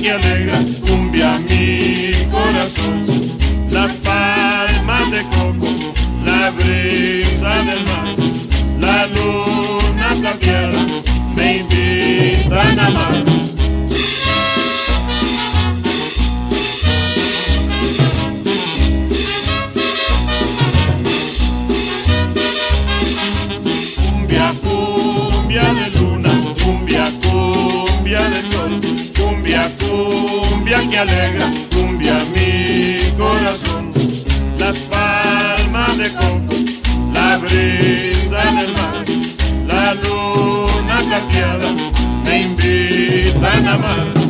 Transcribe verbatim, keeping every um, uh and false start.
que alegra, cumbia mi corazón. Las palmas de coco, la brisa del mar, la luna plateada me invitan a amar. Cumbia, cumbia de luna, cumbia, cumbia de sol, cumbia, cumbia que alegra, cumbia mi corazón. Las palmas de coco, la brisa del mar, la luna plateada me invitan a amar.